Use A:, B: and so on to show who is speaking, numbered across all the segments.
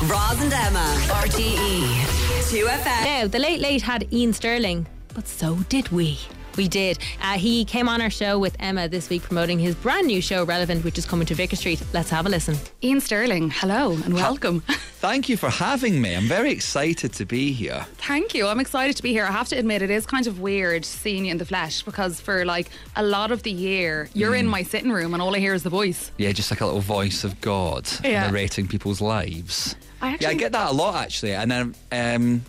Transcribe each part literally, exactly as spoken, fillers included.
A: Roz and Emma, R T E, two F M.
B: Now, the Late Late had Ian Sterling, but so did we. We did. Uh, he came on our show with Emma this week promoting his brand new show, Relevant, which is coming to Vicar Street. Let's have a listen.
C: Ian Sterling, hello and welcome.
D: Thank you for having me. I'm very excited to be here.
C: Thank you. I'm excited to be here. I have to admit, it is kind of weird seeing you in the flesh because for like a lot of the year, you're mm. in my sitting room and all I hear is the voice.
D: Yeah, just like a little voice of God
C: yeah.
D: narrating people's lives.
C: I actually,
D: yeah, I get that a lot actually. And then um,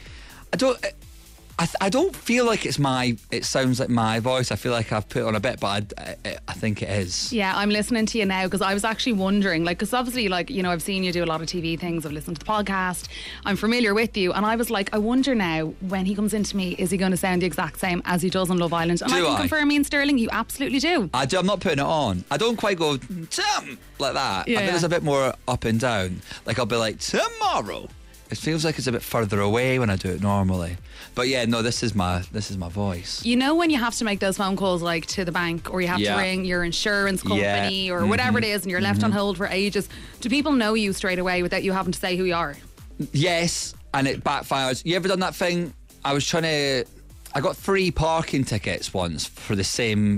D: I don't... I, th- I don't feel like it's my it sounds like my voice. I feel like I've put on a bit, but I, I, I think it is.
C: Yeah, I'm listening to you now because I was actually wondering, like, because obviously, like, you know, I've seen you do a lot of T V things, I've listened to the podcast, I'm familiar with you, and I was like, I wonder now when he comes into me, is he going to sound the exact same as he does on Love Island? And
D: do
C: I can
D: I?
C: confirm, Ian Sterling, you absolutely do.
D: I do. I'm not putting it on. I don't quite go Tim like that.
C: Yeah,
D: I think
C: yeah.
D: it's a bit more up and down. Like I'll be like tomorrow. It feels like it's a bit further away when I do it normally. But yeah, no, this is my this is my voice.
C: You know when you have to make those phone calls like to the bank or you have
D: yeah.
C: to ring your insurance company
D: yeah.
C: or
D: mm-hmm.
C: whatever it is and you're left
D: mm-hmm.
C: on hold for ages. Do people know you straight away without you having to say who you are?
D: Yes, and it backfires. You ever done that thing? I was trying to... I got three parking tickets once for the same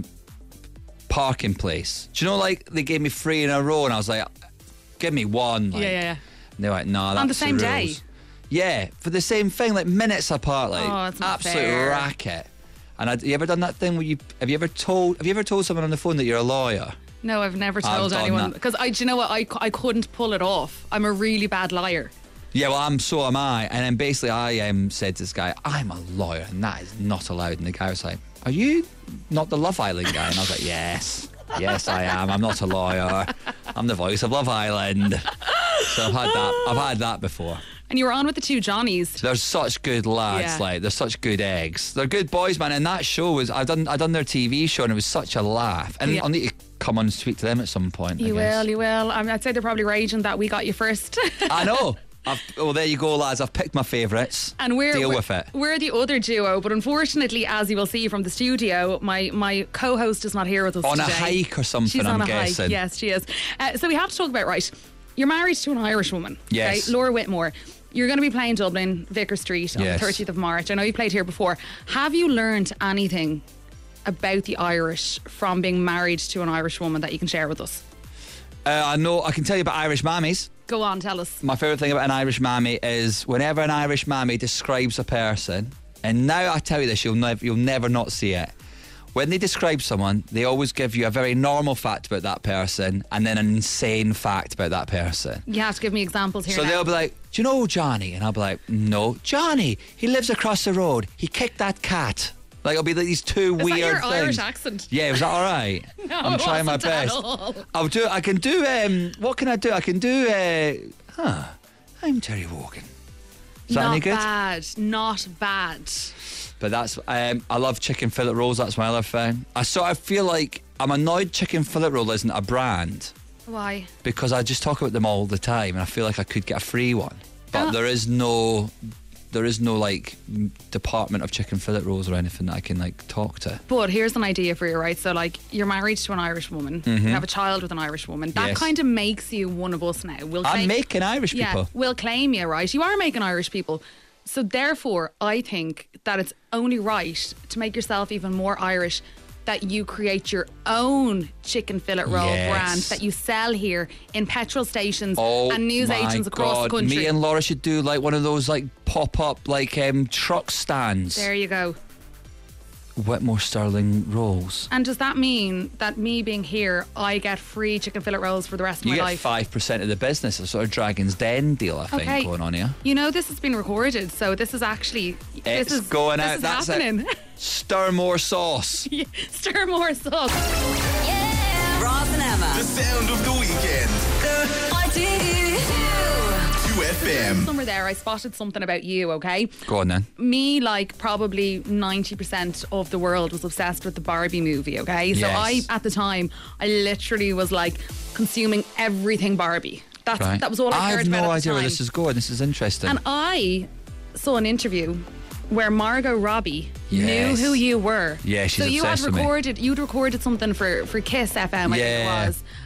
D: parking place. Do you know, like, they gave me three in a row and I was like, give me one. Like,
C: yeah, yeah, yeah.
D: And they're like, no, that's
C: on the same
D: the
C: day?
D: rules. Yeah, for the same thing, like minutes apart, like
C: oh, that's not
D: absolute
C: fair.
D: racket. And I, you ever done that thing where you have you ever told have you ever told someone on the phone that you're a lawyer?
C: No, I've never told
D: I've
C: anyone because I, do you know what? I, I couldn't pull it off. I'm a really bad liar.
D: Yeah, well, I'm so am I. And then basically, I um, said to this guy, "I'm a lawyer, and that is not allowed." And the guy was like, "Are you not the Love Island guy?" And I was like, "Yes, yes, I am. I'm not a lawyer. I'm the voice of Love Island." So I've had that. I've had that before.
C: And you were on with the two Johnnies.
D: They're such good lads,
C: yeah.
D: like they're such good eggs. They're good boys, man. And that show was I done I done their T V show and it was such a laugh. And
C: yeah.
D: I'll need to come on and speak to them at some point.
C: You
D: I guess.
C: will, you will. I mean, I'd say they're probably raging that we got you first.
D: I know. I've, well, there you go, lads. I've picked my favourites.
C: And we're
D: deal
C: we're,
D: with it.
C: We're the other duo, but unfortunately, as you will see from the studio, my my co-host is not here with us
D: on
C: today.
D: a hike or something.
C: She's
D: I'm
C: on a
D: guessing.
C: hike. Yes, she is. Uh, so we have to talk about right. You're married to an Irish woman.
D: Yes.
C: Okay? Laura Whitmore. You're going to be playing Dublin, Vicar Street on
D: yes.
C: the thirtieth of March. I know you played here before. Have you learned anything about the Irish from being married to an Irish woman that you can share with us?
D: Uh, I know. I can tell you about Irish mammies.
C: Go on, tell us.
D: My favourite thing about an Irish mammy is whenever an Irish mammy describes a person, and now I tell you this, you'll never, you'll never not see it. When they describe someone, they always give you a very normal fact about that person and then an insane fact about that person.
C: You have to give me examples here.
D: So
C: now.
D: they'll be like, do you know Johnny? And I'll be like, no. Johnny, he lives across the road. He kicked that cat. Like, it'll be like these two
C: Is
D: weird
C: that your
D: things.
C: Irish accent?
D: Yeah, was that all right?
C: No,
D: I'm
C: it
D: trying my
C: wasn't at
D: best.
C: all.
D: I'll do. I can do. Um, what can I do? I can do. Uh, huh. I'm Terry Wogan. Is that
C: not
D: any good?
C: bad. Not bad.
D: But that's. Um, I love chicken fillet rolls. That's my other thing. I sort of feel like I'm annoyed chicken fillet roll isn't a brand.
C: Why?
D: Because I just talk about them all the time, and I feel like I could get a free one. But
C: Oh.
D: there is no. There is no like department of chicken fillet rolls or anything that I can like talk to.
C: But here's an idea for you, right? So like you're married to an Irish woman,
D: Mm-hmm.
C: you have a child with an Irish woman. That
D: Yes.
C: kind of makes you one of us now. We'll
D: I'm
C: claim,
D: making Irish
C: yeah,
D: people.
C: we'll claim you, right? You are making Irish people. So therefore, I think that it's only right to make yourself even more Irish that you create your own chicken fillet roll
D: Yes.
C: brand that you sell here in petrol stations
D: Oh
C: and news
D: my
C: agents across
D: God.
C: the country.
D: Me and Laura should do like one of those like pop up like um, truck stands.
C: There you go.
D: Whitmore Sterling rolls.
C: And does that mean that me being here, I get free chicken fillet rolls for the rest of
D: You
C: my
D: get
C: life?
D: five percent of the business. A sort of Dragon's Den deal, I think,
C: Okay.
D: going on here.
C: You know, this has been recorded, so this is actually
D: It's
C: this is
D: going
C: this
D: out.
C: Is
D: That's
C: happening.
D: it. Stir more sauce.
C: Yeah, stir more sauce.
A: Yeah. Roz and Emma.
E: The sound of the weekend.
A: R T E two.
E: two F M.
C: Somewhere there, I spotted something about you. Okay,
D: Go on then.
C: me, like probably ninety percent of the world was obsessed with the Barbie movie. Okay, so
D: Yes.
C: I at the time I literally was like consuming everything Barbie. That's
D: Right.
C: that was all I
D: I
C: cared
D: have
C: about
D: no
C: at the
D: idea where
C: time.
D: this is going. This is interesting.
C: And I saw an interview where Margot Robbie
D: Yes.
C: knew who you were.
D: Yeah, she's
C: so you had
D: obsessed with me.
C: recorded, you'd recorded something for, for Kiss F M, I think
D: Yeah.
C: it was.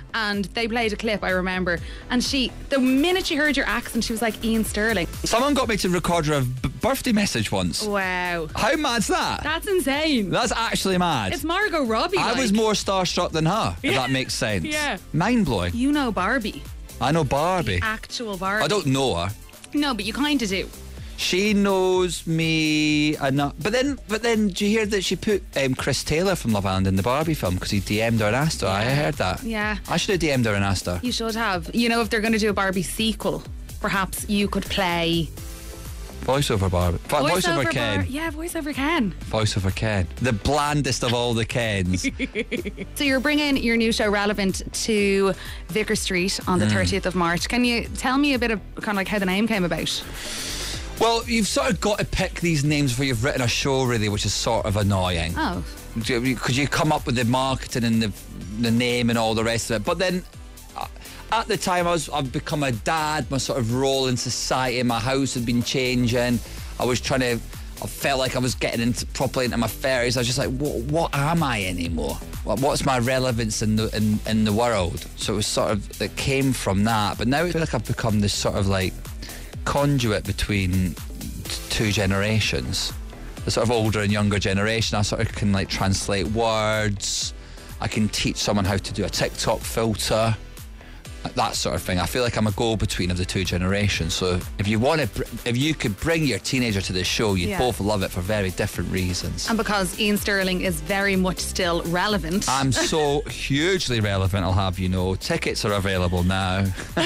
C: and they played a clip, I remember, and she, the minute she heard your accent, she was like, Ian Sterling.
D: Someone got me to record her a b- birthday message once.
C: Wow.
D: How mad's that?
C: That's insane.
D: That's actually mad.
C: It's Margot Robbie.
D: I
C: like.
D: was more starstruck than her, if
C: Yeah.
D: that makes sense.
C: Yeah.
D: Mind-blowing.
C: You know Barbie.
D: I know Barbie.
C: Actual Barbie.
D: I don't know her.
C: No, but you kind of do.
D: She knows me enough. But then, but then, do you hear that she put um, Chris Taylor from Love Island in the Barbie film because he D M'd her and asked her? I heard that.
C: Yeah.
D: I should have D M'd her and asked her.
C: You should have. You know, if they're going to do a Barbie sequel, perhaps you could play
D: Voiceover Barbie. Vo- Voiceover
C: Bar-
D: Ken.
C: yeah, voiceover Ken.
D: Voiceover Ken. The blandest of all the Kens.
C: So you're bringing your new show Relevant to Vicar Street on the
D: Mm.
C: thirtieth of March. Can you tell me a bit of kind of like how the name came about?
D: Well, you've sort of got to pick these names before you've written a show, really, which is sort of annoying.
C: Oh.
D: Because you come up with the marketing and the the name and all the rest of it. But then, uh, at the time, I was I've become a dad. My sort of role in society, my house had been changing. I was trying to. I felt like I was getting into properly into my thirties. I was just like, what, what am I anymore? What, what's my relevance in the in, in the world? So it was sort of it came from that. But now I feel like I've become this sort of like conduit between t- two generations, the sort of older and younger generation. I sort of can like translate words. I can teach someone how to do a TikTok filter, that sort of thing. I feel like I'm a go-between of the two generations. So if you want to, br- if you could bring your teenager to this show, you'd
C: Yeah.
D: both love it for very different reasons.
C: And because Ian Sterling is very much still relevant.
D: I'm so hugely relevant, I'll have you know. Tickets are available now.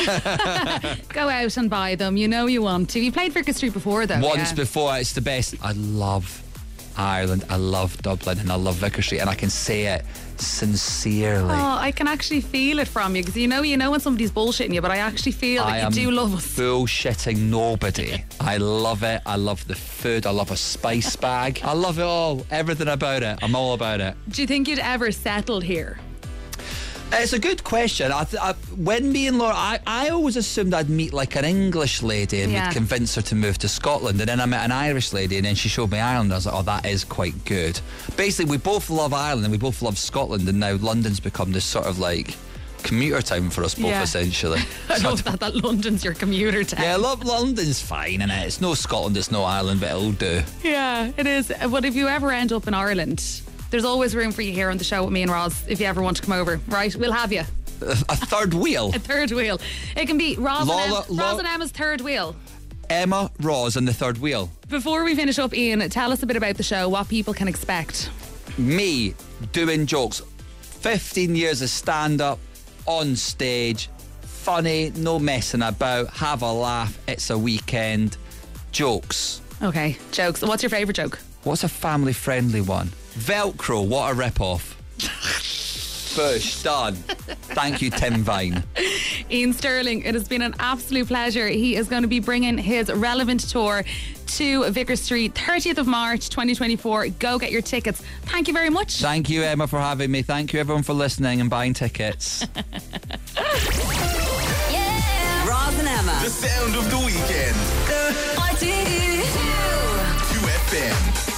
C: Go out and buy them. You know you want to. You played Vicar Street before, though.
D: Once
C: yeah.
D: before, it's the best. I love Ireland, I love Dublin, and I love Vicar Street, and I can say it sincerely.
C: Oh, I can actually feel it from you because you know, you know when somebody's bullshitting you, but I actually feel
D: I
C: like you
D: am
C: do love us.
D: bullshitting nobody. I love it. I love the food. I love a spice bag. I love it all. Everything about it. I'm all about it.
C: Do you think you'd ever settled here?
D: It's a good question. I th- I, when me and Laura, I, I always assumed I'd meet like an English lady and
C: Yeah.
D: we'd convince her to move to Scotland. And then I met an Irish lady and then she showed me Ireland. I was like, oh, that is quite good. Basically, we both love Ireland and we both love Scotland. And now London's become this sort of like commuter town for us both,
C: Yeah.
D: essentially.
C: I
D: So
C: love that, that London's your commuter town.
D: Yeah, I love London's fine, and it? It's no Scotland, it's no Ireland, but it'll do.
C: Yeah, it is. But if you ever end up in Ireland, there's always room for you here on the show with me and Roz if you ever want to come over, right? We'll have you.
D: A, a third wheel.
C: A third wheel. It can be Roz,
D: Lola-
C: and, Em-
D: Lo-
C: Roz and Emma's third wheel.
D: Emma, Roz, and the third wheel.
C: Before we finish up, Ian, tell us a bit about the show, what people can expect.
D: Me doing jokes. fifteen years of stand-up, on stage, funny, no messing about, have a laugh, it's a weekend, jokes.
C: Okay, jokes. What's your favourite joke?
D: What's a family-friendly one? Velcro, what a rip-off. Bush, done. Thank you, Tim Vine.
C: Ian Sterling, it has been an absolute pleasure. He is going to be bringing his Relevant tour to Vicar Street, thirtieth of March twenty twenty-four. Go get your tickets. Thank you very much.
D: Thank you, Emma, for having me. Thank you, everyone, for listening and buying tickets.
A: Yeah. Roz and Emma.
E: The sound of the weekend.
A: R T E two.
E: two F M.